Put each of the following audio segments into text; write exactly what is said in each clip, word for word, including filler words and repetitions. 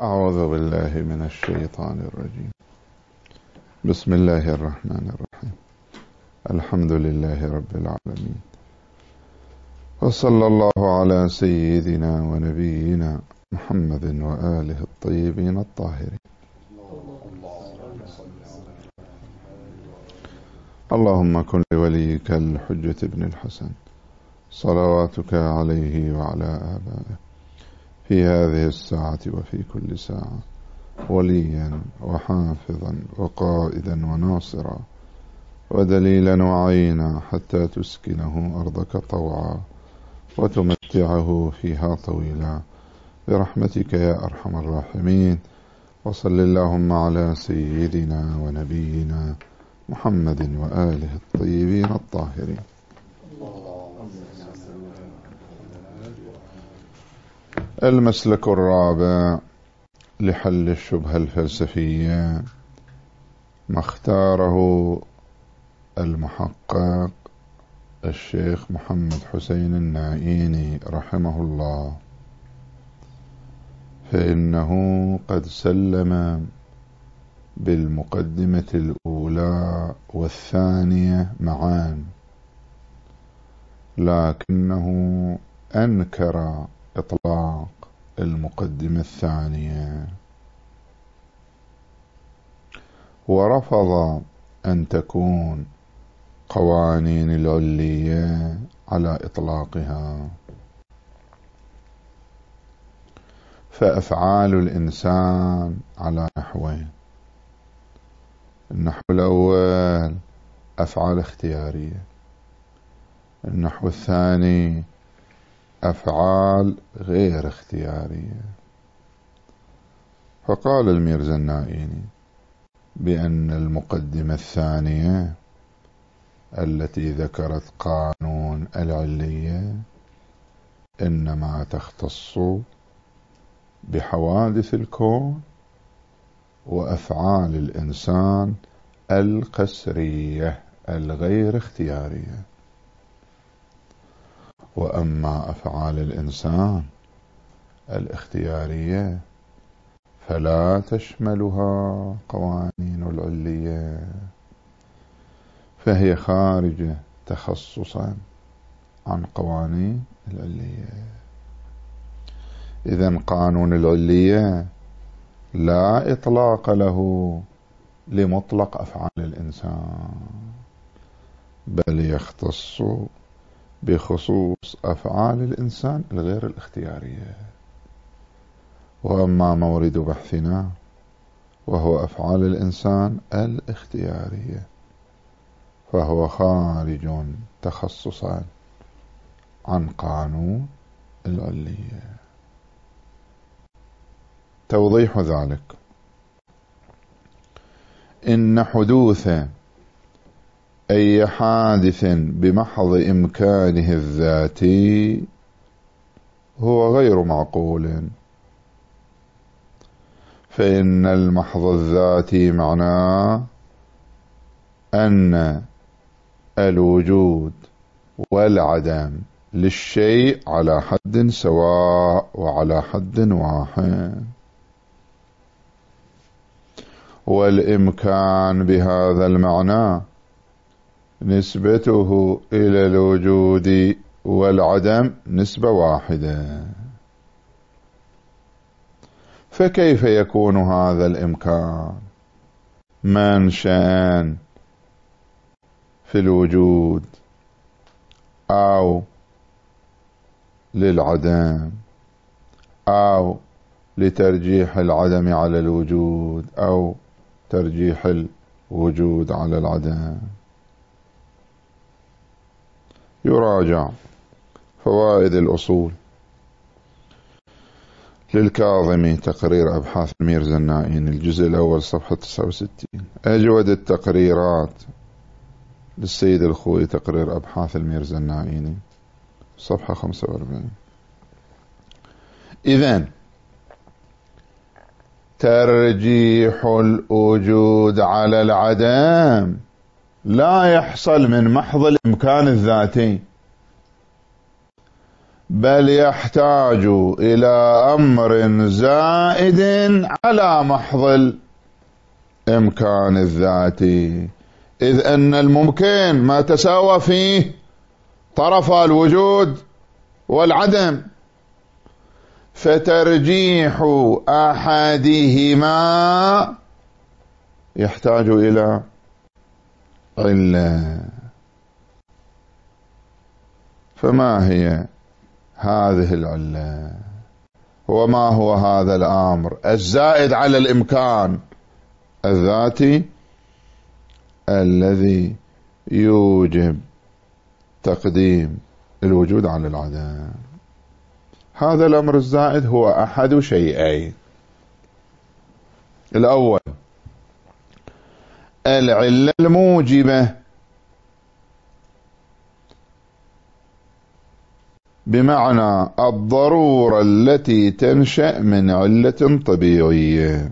أعوذ بالله من الشيطان الرجيم. بسم الله الرحمن الرحيم. الحمد لله رب العالمين، وصلى الله على سيدنا ونبينا محمد وآله الطيبين الطاهرين. اللهم كن لوليك الحجة ابن الحسن صلواتك عليه وعلى آبائه في هذه الساعة وفي كل ساعة وليا وحافظا وقائدا وناصرا ودليلا وعينا حتى تسكنه أرضك طوعا وتمتعه فيها طويلا برحمتك يا أرحم الراحمين. وصل اللهم على سيدنا ونبينا محمد وآله الطيبين الطاهرين. المسلك الرابع لحل الشبهة الفلسفية ما اختاره المحقق الشيخ محمد حسين النائيني رحمه الله، فإنه قد سلم بالمقدمة الأولى والثانية معا، لكنه أنكر إطلاق المقدمة الثانية ورفض أن تكون قوانين العلية على إطلاقها، فأفعال الإنسان على نحوين: النحو الأول أفعال اختيارية، النحو الثاني أفعال غير اختيارية. فقال الميرزا النائيني بأن المقدمة الثانية التي ذكرت قانون العلية إنما تختص بحوادث الكون وأفعال الإنسان القسرية الغير اختيارية، وأما أفعال الإنسان الاختيارية فلا تشملها قوانين العلية، فهي خارجة تخصصا عن قوانين العلية. إذن قانون العلية لا إطلاق له لمطلق أفعال الإنسان، بل يختص بخصوص أفعال الإنسان الغير الاختيارية. وأما مورد بحثنا وهو أفعال الإنسان الاختيارية فهو خارج تخصصا عن قانون العلية. توضيح ذلك: إن حدوث أي حادث بمحض إمكانه الذاتي هو غير معقول، فإن المحض الذاتي معناه أن الوجود والعدم للشيء على حد سواء وعلى حد واحد، والإمكان بهذا المعنى نسبته إلى الوجود والعدم نسبة واحدة. فكيف يكون هذا الإمكان منشأ في الوجود أو للعدم أو لترجيح العدم على الوجود أو ترجيح الوجود على العدم؟ يراجع فوائد الأصول للكاظمي، تقرير أبحاث الميرزا النائيني، الجزء الأول صفحة تسعة وستين. أجود التقريرات للسيد الخوي، تقرير أبحاث الميرزا النائيني، صفحة خمسة وأربعين. إذن ترجيح الوجود على العدم لا يحصل من محض الإمكان الذاتي، بل يحتاج إلى أمر زائد على محض الإمكان الذاتي، إذ أن الممكن ما تساوى فيه طرفا الوجود والعدم، فترجيح أحدهما يحتاج إلى علة. فما هي هذه العلة؟ وما هو هذا الأمر الزائد على الإمكان الذاتي الذي يوجب تقديم الوجود على العدم؟ هذا الأمر الزائد هو أحد شيئين. الأول العلة الموجبة، بمعنى الضرورة التي تنشأ من علة طبيعية.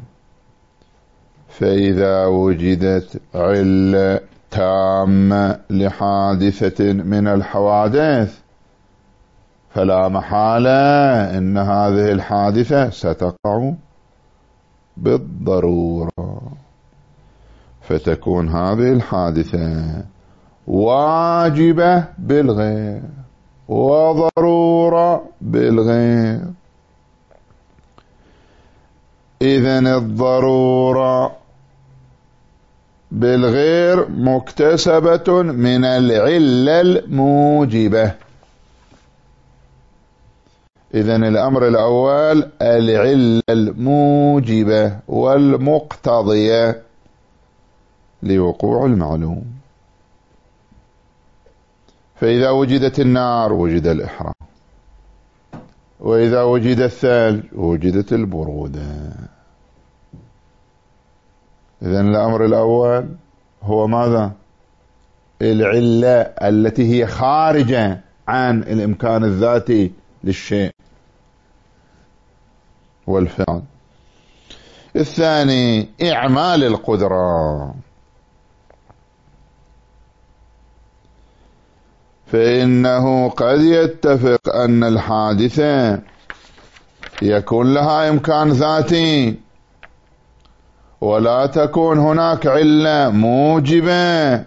فإذا وجدت علة تامة لحادثة من الحوادث فلا محالة إن هذه الحادثة ستقع بالضرورة، فتكون هذه الحادثة واجبة بالغير وضرورة بالغير. إذن الضرورة بالغير مكتسبة من العلة الموجبة. إذن الأمر الأول العلة الموجبة والمقتضية لوقوع المعلوم. فإذا وجدت النار وجد الإحراق، وإذا وجد الثلج وجدت البرودة. إذن الأمر الأول هو ماذا؟ العلة التي هي خارجة عن الإمكان الذاتي للشيء والفعل. الثاني إعمال القدرة، فإنه قد يتفق أن الحادثة يكون لها إمكان ذاتي ولا تكون هناك علة موجبة،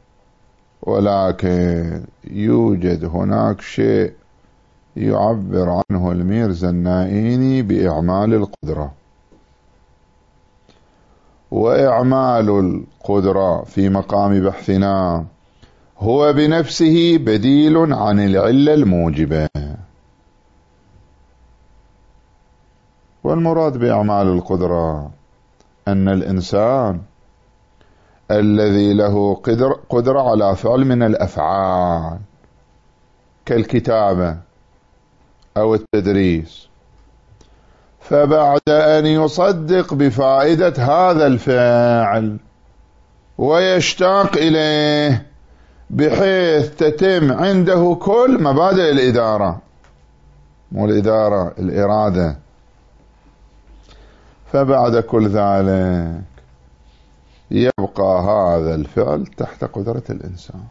ولكن يوجد هناك شيء يعبر عنه الميرزا النائيني بإعمال القدرة. وإعمال القدرة في مقام بحثنا هو بنفسه بديل عن العلة الموجبة. والمراد بإعمال القدرة أن الإنسان الذي له قدر قدرة على فعل من الأفعال كالكتابة أو التدريس، فبعد أن يصدق بفائدة هذا الفعل ويشتاق إليه بحيث تتم عنده كل مبادئ الإدارة، مو الإدارة الإرادة، فبعد كل ذلك يبقى هذا الفعل تحت قدرة الإنسان،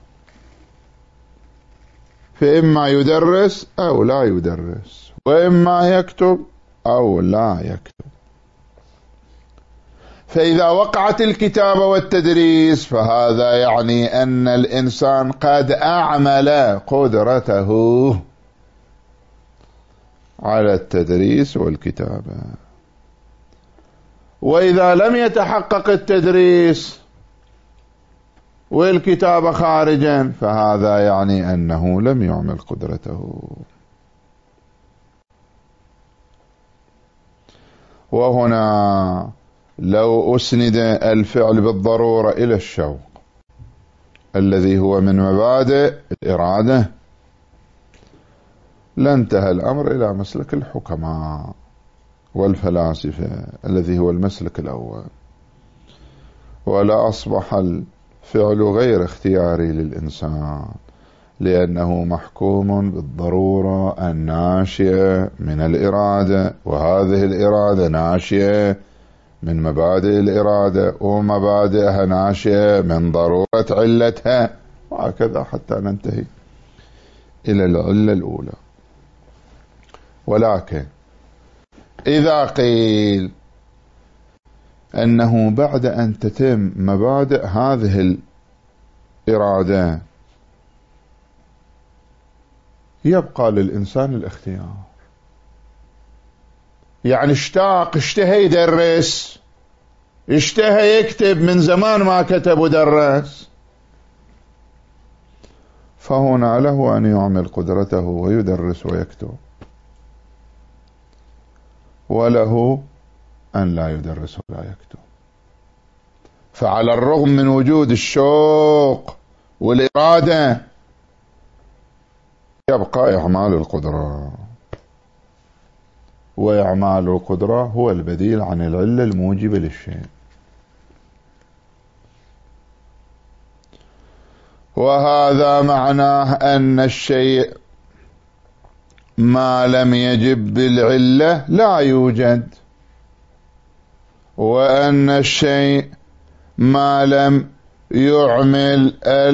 فإما يدرس أو لا يدرس، وإما يكتب أو لا يكتب. فإذا وقعت الكتابة والتدريس فهذا يعني أن الإنسان قد أعمل قدرته على التدريس والكتابة. وإذا لم يتحقق التدريس والكتابة خارجا فهذا يعني أنه لم يعمل قدرته. وهنا لو أسند الفعل بالضرورة إلى الشوق الذي هو من مبادئ الإرادة لانتهى الأمر إلى مسلك الحكماء والفلاسفة الذي هو المسلك الأول، ولا أصبح الفعل غير اختياري للإنسان لأنه محكوم بالضرورة الناشئة من الإرادة، وهذه الإرادة ناشئة من مبادئ الإرادة، ومبادئها ناشئة من ضرورة علتها، وهكذا حتى ننتهي إلى العلة الأولى. ولكن إذا قيل أنه بعد أن تتم مبادئ هذه الإرادة يبقى للإنسان الاختيار، يعني اشتاق اشتهى يدرس، اشتهى يكتب، من زمان ما كتب ودرس، فهنا له أن يعمل قدرته ويدرس ويكتب، وله أن لا يدرس ولا يكتب. فعلى الرغم من وجود الشوق والإرادة يبقى إعمال القدرة، وإعمال القدرة هو البديل عن العلة الموجبة للشيء. وهذا معناه أن الشيء ما لم يجب بالعلة لا يوجد، وأن الشيء ما لم يعمل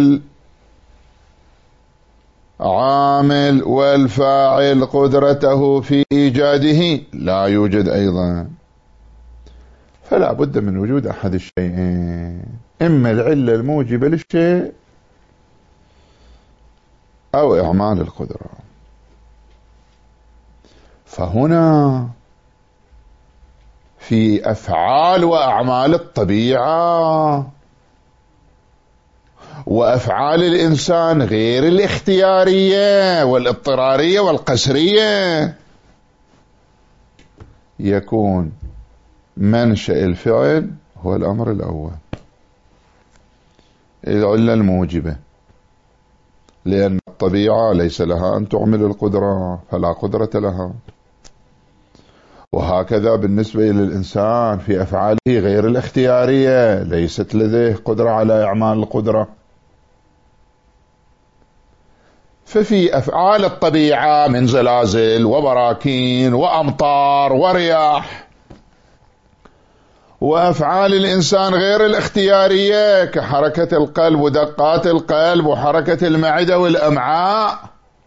العامل والفاعل قدرته في إيجاده لا يوجد أيضا. فلا بد من وجود أحد الشيئين، إما العلة الموجبة للشيء أو إعمال القدرة. فهنا في أفعال وأعمال الطبيعة وأفعال الإنسان غير الاختيارية والاضطرارية والقسرية يكون منشأ الفعل هو الأمر الأول، العلة الموجبة، لأن الطبيعة ليس لها أن تعمل القدرة فلا قدرة لها. وهكذا بالنسبة للإنسان في أفعاله غير الاختيارية ليست لديه قدرة على إعمال القدرة. ففي أفعال الطبيعة من زلازل وبراكين وأمطار ورياح، وأفعال الإنسان غير الاختيارية كحركة القلب ودقات القلب وحركة المعدة والأمعاء،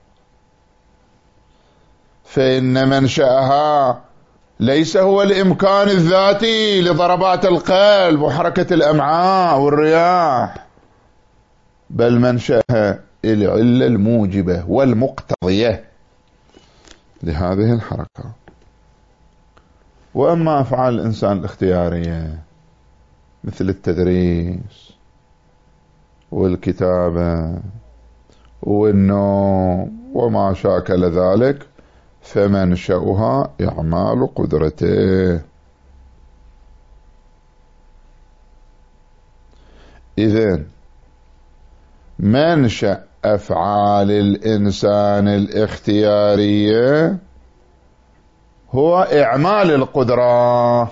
فإن منشأها ليس هو الإمكان الذاتي لضربات القلب وحركة الأمعاء والرياح، بل منشأها العلة الموجبة والمقتضية لهذه الحركة. وأما أفعال الإنسان الاختيارية مثل التدريس والكتابة والنوم وما شاكل ذلك فمنشأها إعمال قدرته. إذن منشأ أفعال الإنسان الاختيارية هو إعمال القدرة،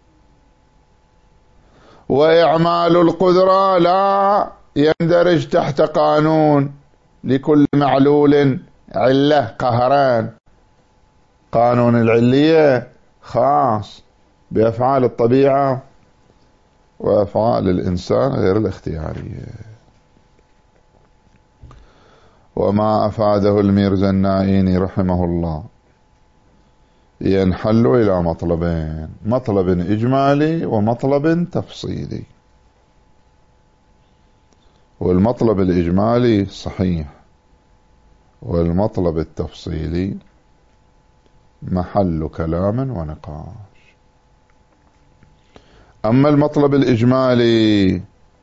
وإعمال القدرة لا يندرج تحت قانون لكل معلول علة قهران. قانون العلية خاص بأفعال الطبيعة وأفعال الإنسان غير الاختيارية. وما أفاده الميرزا النائيني رحمه الله ينحل إلى مطلبين، مطلب إجمالي ومطلب تفصيلي. والمطلب الإجمالي صحيح، والمطلب التفصيلي محل كلام ونقاش. أما المطلب الإجمالي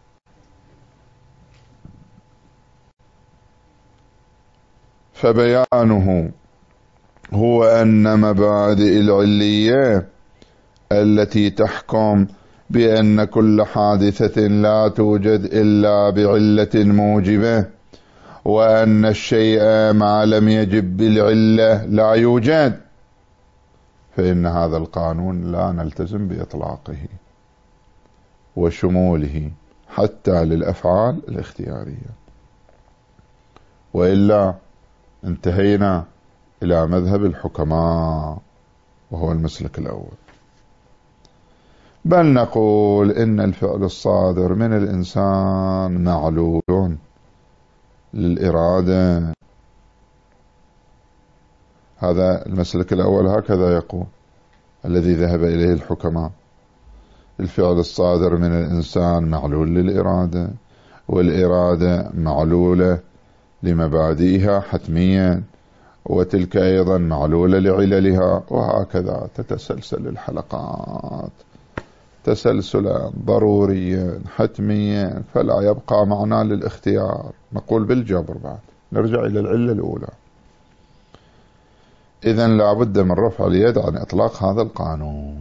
فبيانه هو أن مبادئ العلية التي تحكم بأن كل حادثة لا توجد إلا بعلة موجبة، وأن الشيء ما لم يجب بالعلة لا يوجد، فإن هذا القانون لا نلتزم بإطلاقه وشموله حتى للأفعال الاختيارية، وإلا انتهينا إلى مذهب الحكماء وهو المسلك الأول. بل نقول إن الفعل الصادر من الإنسان معلول للإرادة، هذا المسلك الأول هكذا يقول الذي ذهب إليه الحكماء: الفعل الصادر من الإنسان معلول للإرادة، والإرادة معلولة لمبادئها حتميا، وتلك أيضا معلولة لعللها، وهكذا تتسلسل الحلقات تسلسلا ضروريا حتميا، فلا يبقى معنى للاختيار. نقول بالجبر بعد، نرجع إلى العلة الأولى. إذن لا بد من رفع اليد عن إطلاق هذا القانون،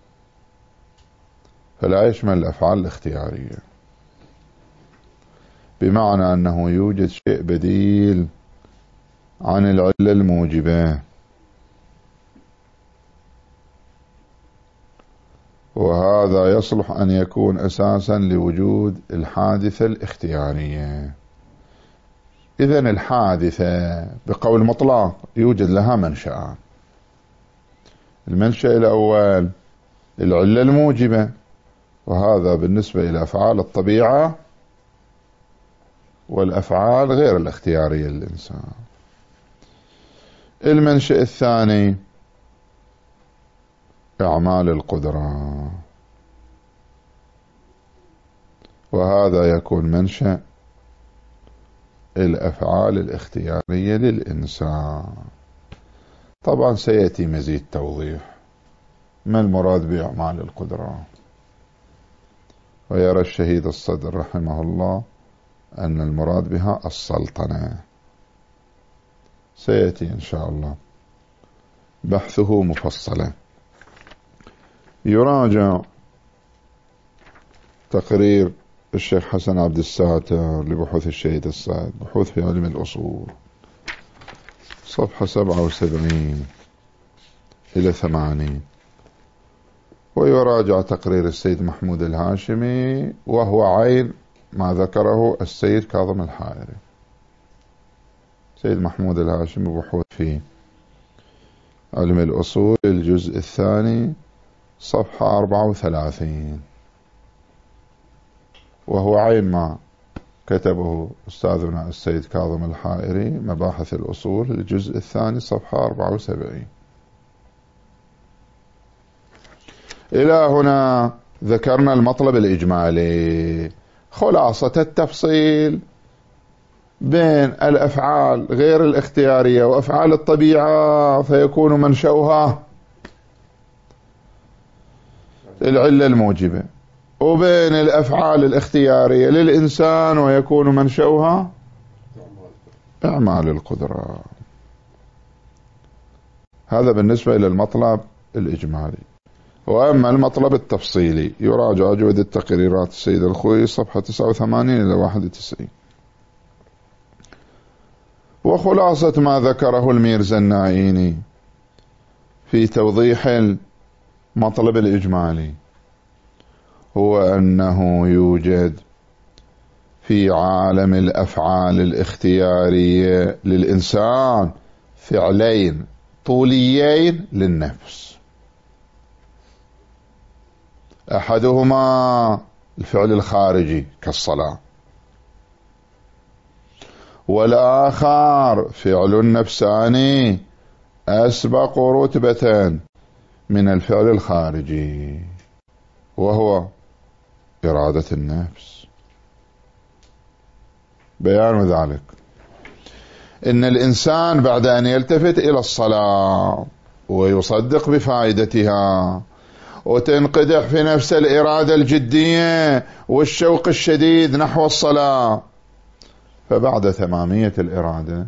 فلا يشمل الأفعال الاختيارية، بمعنى أنه يوجد شيء بديل عن العلة الموجبة، وهذا يصلح أن يكون أساسا لوجود الحادثة الاختيارية. إذن الحادثة بقول مطلق يوجد لها منشأ. المنشأ الأول العلة الموجبة، وهذا بالنسبة إلى أفعال الطبيعة والأفعال غير الاختيارية للإنسان. المنشأ الثاني أعمال القدرة، وهذا يكون منشأ الأفعال الاختيارية للإنسان. طبعا سيأتي مزيد توضيح ما المراد بأعمال القدرة. ويرى الشهيد الصدر رحمه الله أن المراد بها السلطنة، سيأتي إن شاء الله بحثه مفصلا. يراجع تقرير الشيخ حسن عبد الساتر لبحوث الشهيد الصدر، بحوث في علم الأصول، صفحة سبعة وسبعين إلى ثمانين. ويراجع تقرير السيد محمود الهاشمي، وهو عين ما ذكره السيد كاظم الحائري. سيد محمود الهاشمي بحوث في علم الأصول الجزء الثاني صفحة أربعة وثلاثين، وهو عين ما كتبه أستاذنا السيد كاظم الحائري مباحث الأصول الجزء الثاني صفحة أربعة وسبعين. إلى هنا ذكرنا المطلب الإجمالي، خلاصة التفصيل بين الأفعال غير الاختيارية وأفعال الطبيعة، فيكون منشأها العلة الموجبة، وبين الأفعال الاختيارية للإنسان ويكون منشأها أعمال القدرة. هذا بالنسبة إلى المطلب الإجمالي. وأما المطلب التفصيلي يراجع أجود التقريرات السيد الخوي صفحة تسعة وثمانين إلى واحد وتسعين. وخلاصة ما ذكره الميرزا النائيني في توضيح المطلب الإجمالي هو أنه يوجد في عالم الأفعال الاختيارية للإنسان فعلين طوليين للنفس، أحدهما الفعل الخارجي كالصلاة، والآخر فعل نفساني أسبق رتبة من الفعل الخارجي، وهو إرادة النفس. بيان ذلك إن الإنسان بعد أن يلتفت إلى الصلاة ويصدق بفائدتها وتنقدح في نفس الإرادة الجدية والشوق الشديد نحو الصلاة، فبعد تمامية الإرادة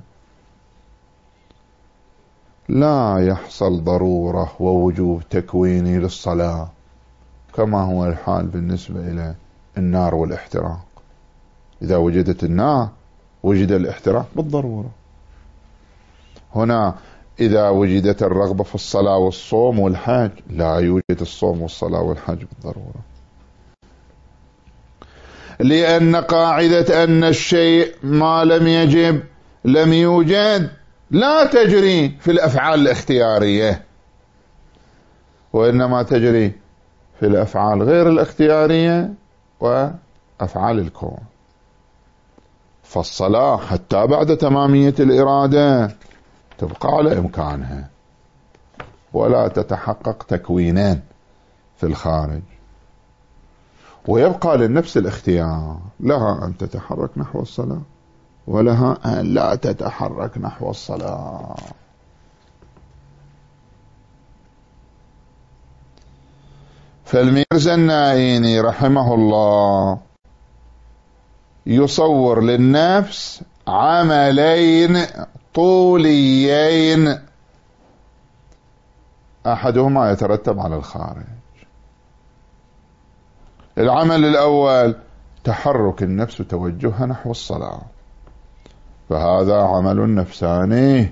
لا يحصل ضرورة ووجوب تكويني للصلاة كما هو الحال بالنسبة إلى النار والاحتراق. إذا وجدت النار وجد الاحتراق بالضرورة. هنا إذا وجدت الرغبة في الصلاة والصوم والحج لا يوجد الصوم والصلاة والحج بالضرورة، لأن قاعدة أن الشيء ما لم يجب لم يوجد لا تجري في الأفعال الاختيارية، وإنما تجري في الأفعال غير الاختيارية وأفعال الكون. فالصلاة حتى بعد تمامية الإرادة تبقى على إمكانها ولا تتحقق تكوينان في الخارج، ويبقى للنفس الاختيار، لها أن تتحرك نحو الصلاة ولها أن لا تتحرك نحو الصلاة. فالميرزا النائيني رحمه الله يصور للنفس عملين طوليين، أحدهما يترتب على الخارج. العمل الأول تحرك النفس وتوجهها نحو الصلاة، فهذا عمل نفساني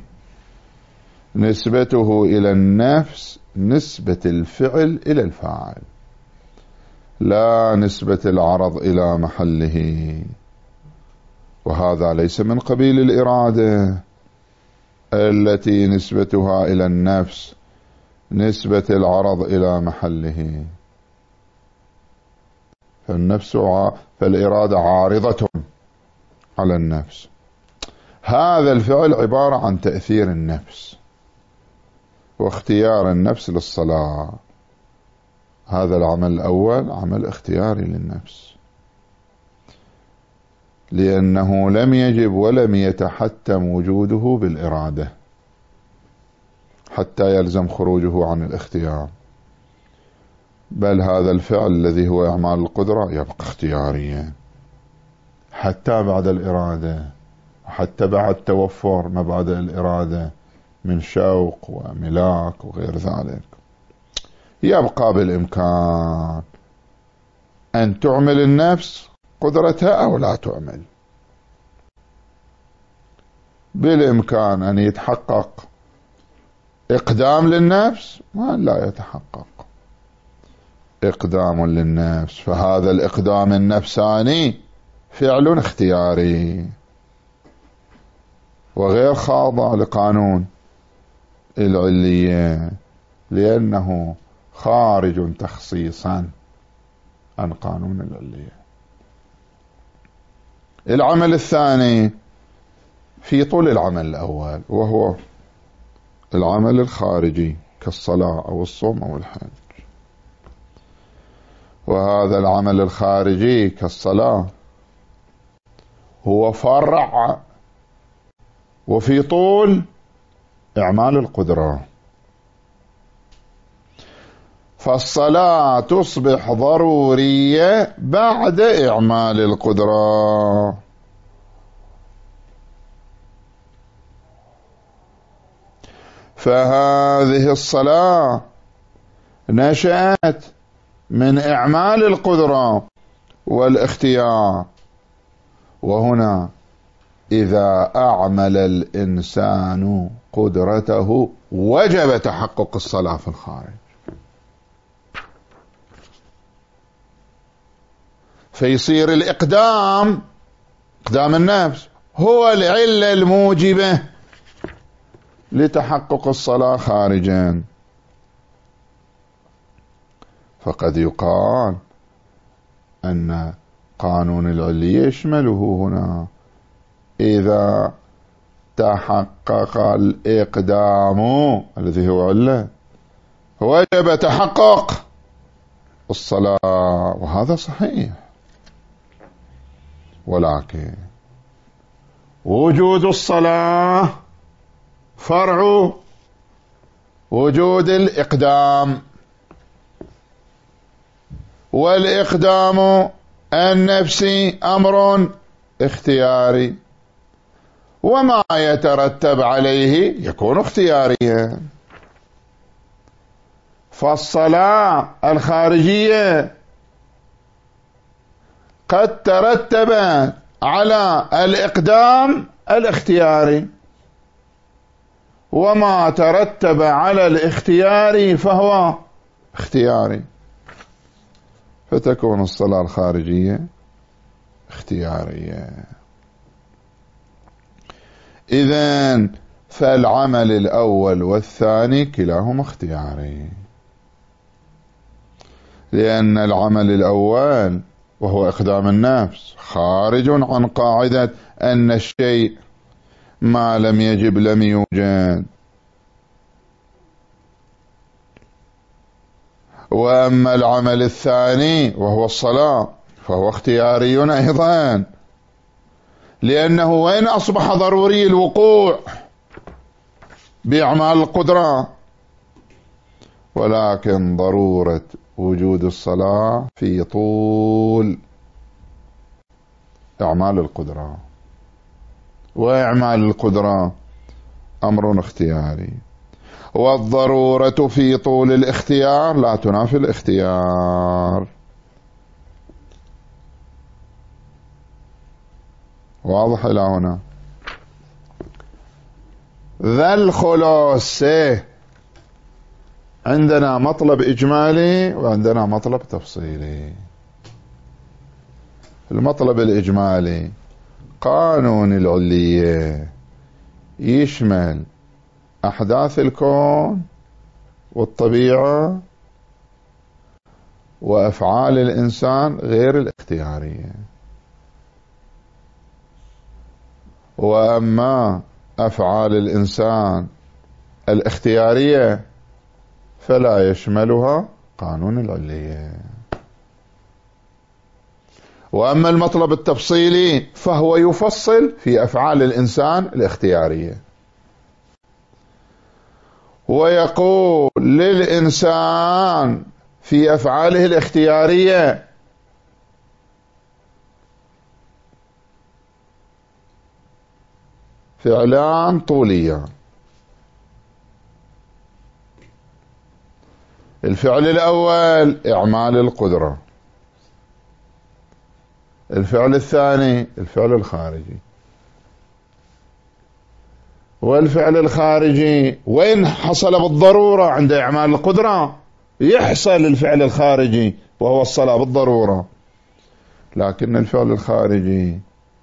نسبته إلى النفس نسبة الفعل إلى الفاعل، لا نسبة العرض إلى محله، وهذا ليس من قبيل الإرادة التي نسبتها إلى النفس نسبة العرض إلى محله. فالنفس فالإرادة عارضة على النفس. هذا الفعل عبارة عن تأثير النفس واختيار النفس للصلاة. هذا العمل الأول عمل اختياري للنفس، لأنه لم يجب ولم يتحتم وجوده بالإرادة حتى يلزم خروجه عن الاختيار، بل هذا الفعل الذي هو إعمال القدرة يبقى اختياريا حتى بعد الإرادة، حتى بعد توفر مبادئ الإرادة من شوق وملاك وغير ذلك. يبقى بالإمكان أن تعمل النفس قدرتها أو لا تعمل، بالإمكان أن يتحقق إقدام للنفس وأن لا يتحقق إقدام للنفس، فهذا الإقدام النفساني فعل اختياري وغير خاضع لقانون العلية، لأنه خارج تخصيصا عن قانون العلية. العمل الثاني في طول العمل الأول، وهو العمل الخارجي كالصلاة أو الصوم أو الحج. وهذا العمل الخارجي كالصلاة هو فرع وفي طول إعمال القدرة، فالصلاة تصبح ضرورية بعد إعمال القدرة. فهذه الصلاة نشأت من إعمال القدرة والاختيار، وهنا إذا أعمل الإنسان قدرته وجب تحقق الصلاة في الخارج. فيصير الإقدام إقدام النفس هو العلة الموجبة لتحقق الصلاة خارجا. فقد يقال أن قانون العلية يشمله هنا، إذا تحقق الإقدام الذي هو علة وجب تحقق الصلاة، وهذا صحيح. ولكن وجود الصلاة فرع وجود الإقدام، والإقدام النفسي أمر اختياري، وما يترتب عليه يكون اختياريا. فالصلاة الخارجية قد ترتبت على الإقدام الاختياري، وما ترتب على الاختيار فهو اختياري، فتكون الصلاة الخارجية اختيارية. إذن فالعمل الأول والثاني كلاهما اختياري، لأن العمل الأول وهو إقدام النفس خارج عن قاعدة أن الشيء ما لم يجب لم يوجد. وأما العمل الثاني وهو الصلاة فهو اختياري أيضا، لأنه وإن أصبح ضروري الوقوع بإعمال القدرة، ولكن ضرورة وجود الصلاة في طول إعمال القدرة، وإعمال القدرة أمر اختياري، والضرورة في طول الاختيار لا تنافي الاختيار. واضح إلى هنا؟ ذا الخلاص عندنا مطلب إجمالي وعندنا مطلب تفصيلي. المطلب الإجمالي قانون العلية يشمل أحداث الكون والطبيعة وأفعال الإنسان غير الاختيارية. وأما أفعال الإنسان الاختيارية فلا يشملها قانون العلية. وأما المطلب التفصيلي فهو يفصل في أفعال الإنسان الاختيارية، ويقول للإنسان في أفعاله الاختيارية فعلان طوليان. الفعل الأول إعمال القدرة، الفعل الثاني الفعل الخارجي. والفعل الخارجي وإن حصل بالضرورة عند إعمال القدرة يحصل الفعل الخارجي وهو الصلاة بالضرورة، لكن الفعل الخارجي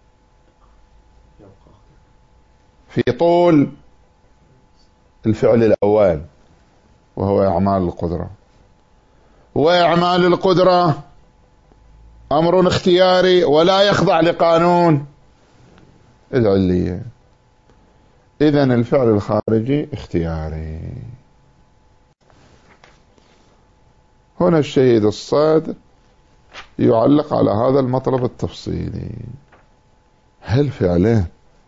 في طول الفعل الأول وهو إعمال القدرة. وإعمال القدرة أمر اختياري ولا يخضع لقانون العلية، إذن الفعل الخارجي اختياري. هنا الشهيد الصادق يعلق على هذا المطلب التفصيلي: هل فعلين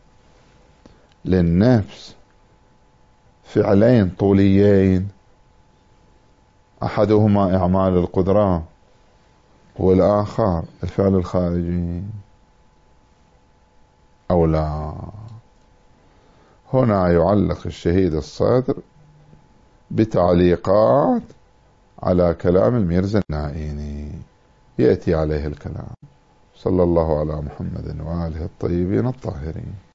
للنفس فعلين طوليين أحدهما إعمال القدرة والآخر الفعل الخارجي أو لا؟ هنا يعلق الشهيد الصدر بتعليقات على كلام الميرزا النائيني، يأتي عليه الكلام. صلى الله على محمد وآله الطيبين الطاهرين.